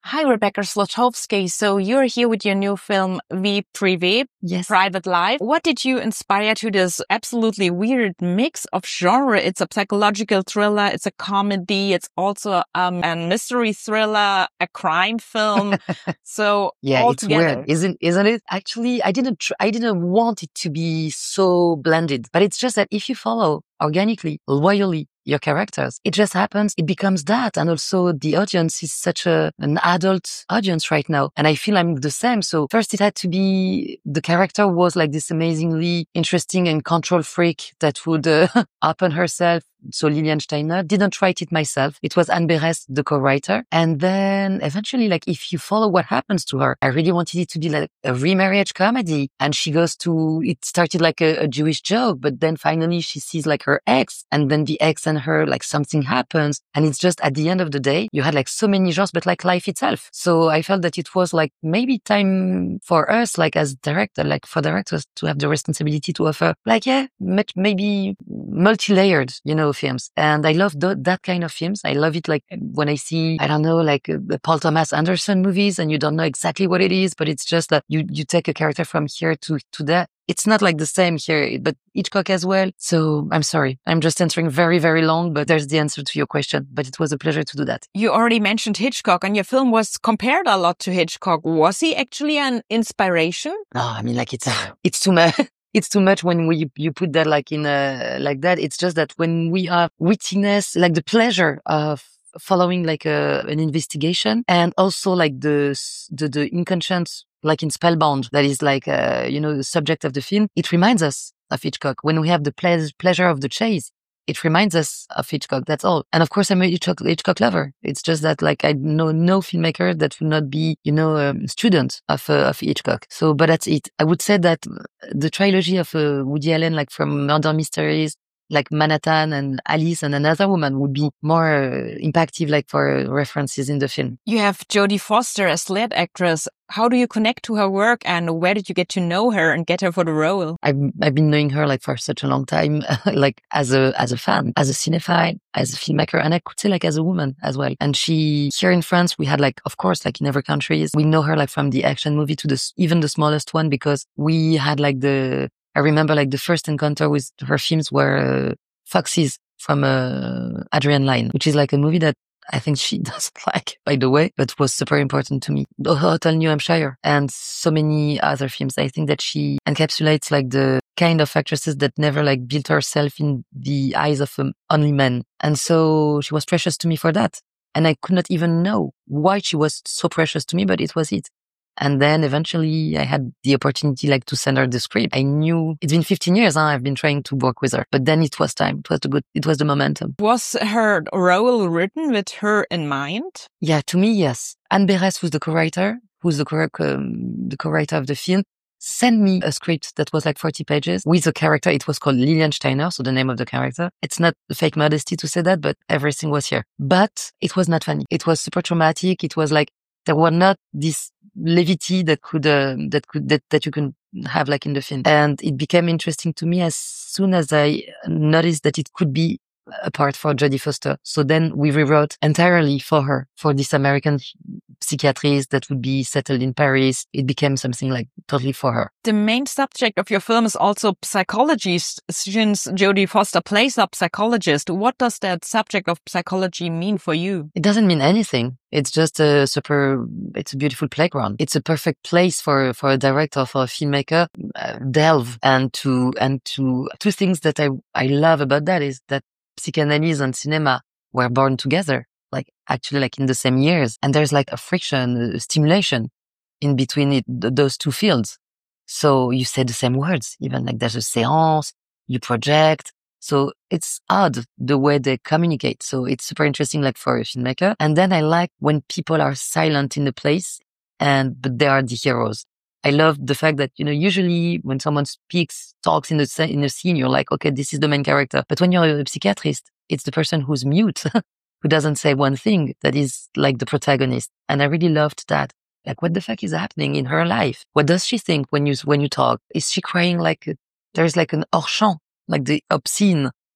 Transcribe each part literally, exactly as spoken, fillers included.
Hi, Rebecca Zlotowski. So you're here with your new film, Vie Privée, Yes. Private Life. What did you inspire to this absolutely weird mix of genre? It's a psychological thriller. It's a comedy. It's also um, a mystery thriller, a crime film. So Yeah, all it's together. weird, isn't isn't it? Actually, I didn't tr- I didn't want it to be so blended, but it's just that if you follow organically, loyally your characters, it just happens. It becomes that, and also the audience is such a an adult audience right now, and I feel I'm the same. So first, it had to be the character was like this amazingly interesting and control freak that would uh, open herself. So Lilian Steiner, didn't write it myself. It was Anne Berès, the co-writer. And then eventually, like, if you follow what happens to her, I really wanted it to be like a remarriage comedy. And she goes to, it started like a, a Jewish joke, but then finally she sees like her ex, and then the ex and her, like something happens. And it's just at the end of the day, you had like so many genres, but like life itself. So I felt that it was like maybe time for us, like as director, like for directors to have the responsibility to offer like, yeah, maybe multi-layered, you know, films. And I love th- that kind of films. I love it like when I see, I don't know, like uh, Paul Thomas Anderson movies and you don't know exactly what it is, but it's just that you, you take a character from here to, to that. It's not like the same here, but Hitchcock as well. So I'm sorry. I'm just answering very, very long, but there's the answer to your question. But it was a pleasure to do that. You already mentioned Hitchcock, and your film was compared a lot to Hitchcock. Was he actually an inspiration? No, I mean, like it's, it's too much. It's too much when we, you put that like in a, like that. It's just that when we have wittiness, like the pleasure of following like a, an investigation, and also like the, the, the inconscious, like in Spellbound, that is like, uh, you know, the subject of the film. It reminds us of Hitchcock. When we have the ple- pleasure of the chase, it reminds us of Hitchcock. That's all. And of course, I'm a Hitchcock, Hitchcock lover. It's just that, like, I know no filmmaker that will not be, you know, a student of, uh, of Hitchcock. So, but that's it. I would say that the trilogy of uh, Woody Allen, like from Murder Mysteries, like Manhattan and Alice and Another Woman would be more uh, impactful, like for uh, references in the film. You have Jodie Foster as lead actress. How do you connect to her work, and where did you get to know her and get her for the role? I've, I've been knowing her like for such a long time, like as a, as a fan, as a cinephile, as a filmmaker, and I could say like as a woman as well. And she, here in France, we had like, of course, like in every country, we know her like from the action movie to the, even the smallest one, because we had like the, I remember like the first encounter with her films were uh, Foxes from uh, Adrian Lyne, which is like a movie that I think she doesn't like, by the way, but was super important to me. The Hotel New Hampshire and so many other films. I think that she encapsulates like the kind of actresses that never like built herself in the eyes of um, only men. And so she was precious to me for that. And I could not even know why she was so precious to me, but it was it. And then eventually I had the opportunity like to send her the script. I knew it's been fifteen years, huh? I've been trying to work with her, but then it was time. It was the good, it was the momentum. Was her role written with her in mind? Yeah, to me, yes. Anne Berès, who's the co-writer, who's the co- um, the co-writer of the film, sent me a script that was like forty pages with a character. It was called Lilian Steiner, so the name of the character. It's not fake modesty to say that, but everything was here. But it was not funny. It was super traumatic. It was like, there were not this levity that could, uh, that could, that, that you can have like in the film. And it became interesting to me as soon as I noticed that it could be a part for Jodie Foster. So then we rewrote entirely for her, for this American psychiatrist that would be settled in Paris. It became something like totally for her. The main subject of your film is also psychology, since Jodie Foster plays a psychologist. What does that subject of psychology mean for you? It doesn't mean anything. It's just a super, it's a beautiful playground. It's a perfect place for, for a director, for a filmmaker, uh, delve and to, and to, two things that I, I love about that is that psychoanalysis and cinema were born together, like actually like in the same years. And there's like a friction, a stimulation in between it, th- those two fields. So you say the same words, even like there's a séance, you project. So it's odd the way they communicate. So it's super interesting, like for a filmmaker. And then I like when people are silent in the place and, but they are the heroes. I love the fact that, you know, usually when someone speaks, talks in the, in a scene, you're like, okay, this is the main character. But when you're a psychiatrist, it's the person who's mute, who doesn't say one thing that is like the protagonist. And I really loved that. Like, what the fuck is happening in her life? What does she think when you, when you talk? Is she crying like, there's like an hors champ, like the obscene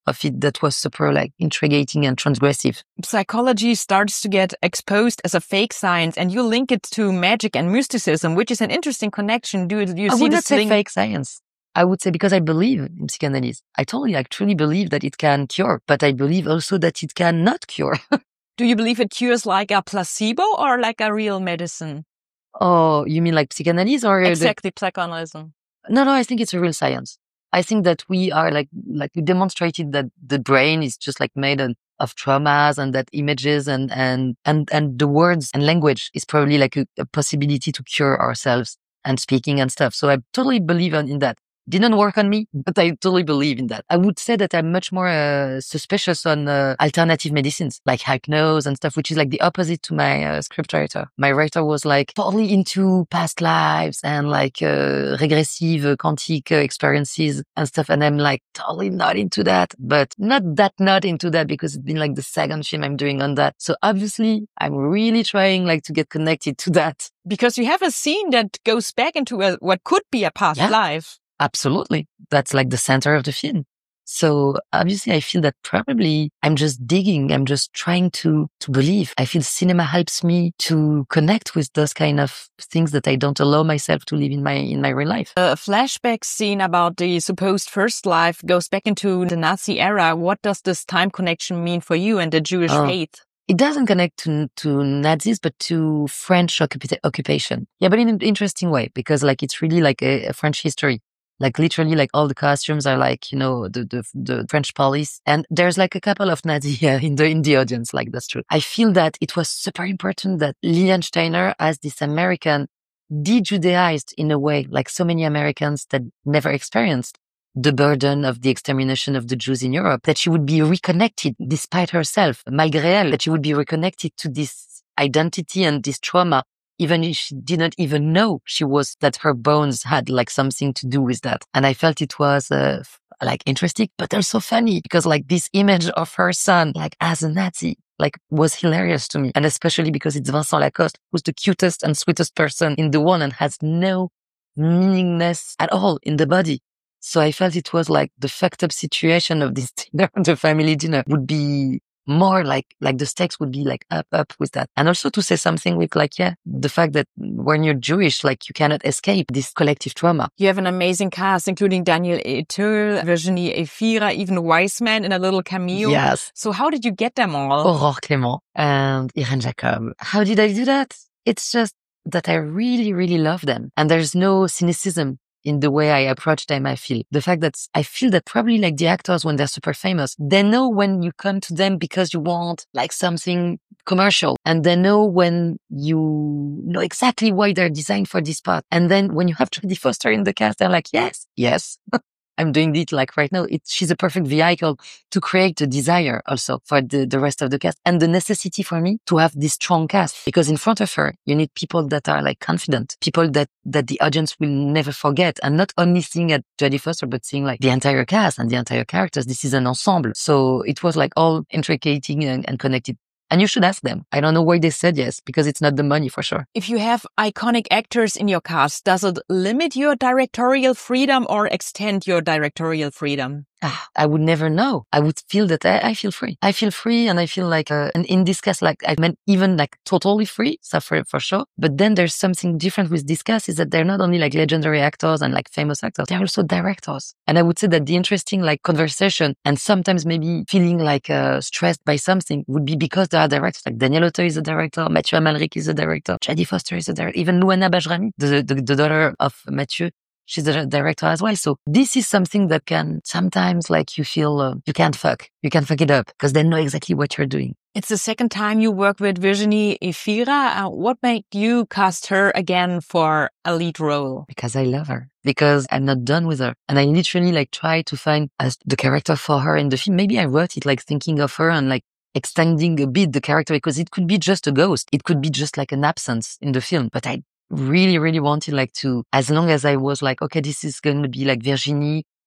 of it that was super like intriguing and transgressive. Psychology starts to get exposed as a fake science, and you link it to magic and mysticism, which is an interesting connection. Do you I see would not this say link? fake science. I would say because I believe in psychoanalysis. I totally, I truly believe that it can cure, but I believe also that it cannot cure. Do you believe it cures like a placebo or like a real medicine? Oh, you mean like psychoanalysis or? Exactly, psychoanalysis. No, no, I think it's a real science. I think that we are like, like we demonstrated that the brain is just like made of, of traumas, and that images and, and, and, and the words and language is probably like a, a possibility to cure ourselves and speaking and stuff. So I totally believe in that. Didn't work on me, but I totally believe in that. I would say that I'm much more uh, suspicious on uh, alternative medicines like hypnosis and stuff, which is like the opposite to my uh, scriptwriter. My writer was like totally into past lives and like uh, regressive uh, quantic uh, experiences and stuff. And I'm like totally not into that, but not that not into that because it's been like the second film I'm doing on that. So obviously I'm really trying like to get connected to that. Because you have a scene that goes back into a, what could be a past Yeah. life. Absolutely. That's like the center of the film. So obviously I feel that probably I'm just digging. I'm just trying to, to believe. I feel cinema helps me to connect with those kind of things that I don't allow myself to live in my, in my real life. A flashback scene about the supposed first life goes back into the Nazi era. What does this time connection mean for you and the Jewish Oh. faith? It doesn't connect to, to Nazis, but to French occupa- occupation. Yeah, but in an interesting way, because like it's really like a, a French history. Like literally, like all the costumes are like, you know, the, the, the French police. And there's like a couple of Nazi uh, in the, in the audience. Like that's true. I feel that it was super important that Lilian Steiner, as this American, de-Judaized in a way, like so many Americans that never experienced the burden of the extermination of the Jews in Europe, that she would be reconnected despite herself, malgré elle, that she would be reconnected to this identity and this trauma. Even if she didn't even know she was, that her bones had like something to do with that. And I felt it was uh, like interesting, but also funny because like this image of her son, like as a Nazi, like was hilarious to me. And especially because it's Vincent Lacoste, who's the cutest and sweetest person in the world and has no meaningness at all in the body. So I felt it was like the fucked up situation of this dinner, the family dinner would be more like, like the stakes would be like up, up with that. And also to say something with like, yeah, the fact that when you're Jewish, like you cannot escape this collective trauma. You have an amazing cast, including Daniel Auteuil, Virginie Efira, even Weissman in a little cameo. Yes. So how did you get them all? Aurore Clément and Irene Jacob. How did I do that? It's just that I really, really love them. And there's no cynicism in the way I approach them, I feel. The fact that I feel that probably like the actors, when they're super famous, they know when you come to them because you want like something commercial, and they know when you know exactly why they're designed for this part. And then when you have Jodie Foster in the cast, they're like, yes, yes. I'm doing it like right now. It, she's a perfect vehicle to create a desire also for the, the rest of the cast, and the necessity for me to have this strong cast, because in front of her, you need people that are like confident, people that, that the audience will never forget, and not only seeing at Jodie Foster, but seeing like the entire cast and the entire characters. This is an ensemble. So it was like all intricate and, and connected. And you should ask them. I don't know why they said yes, because it's not the money for sure. If you have iconic actors in your cast, does it limit your directorial freedom or extend your directorial freedom? Ah, I would never know. I would feel that I, I feel free. I feel free, and I feel like, uh, and in this case, like I meant even like totally free, so for, for sure. But then there's something different with this cast, is that they're not only like legendary actors and like famous actors, they're also directors. And I would say that the interesting like conversation, and sometimes maybe feeling like uh, stressed by something, would be because they are directors. Like Daniel Auteuil is a director, Mathieu Amalric is a director, Jodie Foster is a director, even Luana Bajrami, the, the, the daughter of Mathieu, she's a director as well. So this is something that can sometimes like you feel uh, you can't fuck. You can fuck it up because they know exactly what you're doing. It's the second time you work with Virginie Efira. Uh, what made you cast her again for a lead role? Because I love her. Because I'm not done with her. And I literally like try to find uh, the character for her in the film. Maybe I wrote it like thinking of her and like extending a bit the character, because it could be just a ghost. It could be just like an absence in the film. But I really, really wanted like to, as long as I was like, okay, this is going to be like Virginie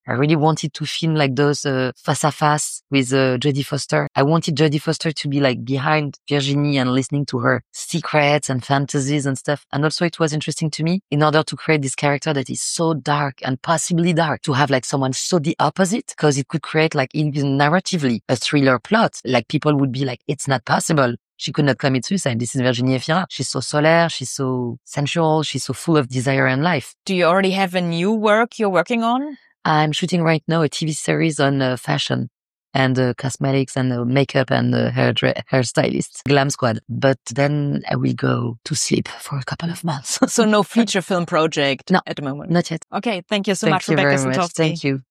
I really wanted to film like those uh, face à face with uh, Jodie Foster. I wanted Jodie Foster to be like behind Virginie and listening to her secrets and fantasies and stuff. And also it was interesting to me in order to create this character that is so dark and possibly dark to have like someone so the opposite, because it could create like even narratively a thriller plot. Like people would be like, it's not possible. She could not commit suicide. This is Virginie Efira. She's so solaire. She's so sensual. She's so full of desire and life. Do you already have a new work you're working on? I'm shooting right now a T V series on uh, fashion and uh, cosmetics and uh, makeup and uh, hair dra- hairstylist, Glam Squad. But then I will go to sleep for a couple of months. So no feature film project no, at the moment? Not yet. Okay, thank you so thank much, you Rebecca very much. Sutovsky. Thank you.